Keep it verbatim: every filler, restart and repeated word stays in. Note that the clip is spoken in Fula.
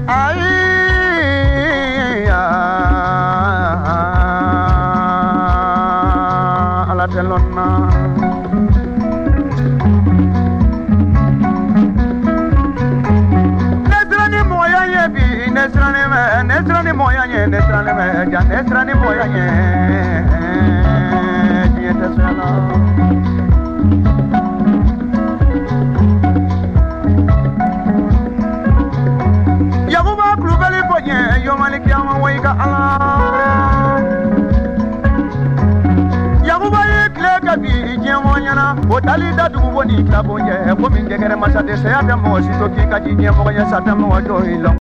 Ay, ala telonna. Nesrani moya yebi, nesrani me, nesrani moya ye, nesrani me, ja nesrani moya ye. Jiete sala. Yakuba klubali ponye, yo maliki ama waika Allah. Yakuba ye kle kabi jemo nyana, otali da dugu boni klabonye, ko min degere masate se ata mo sito ki ka jinye mo nya sata mo do ilo.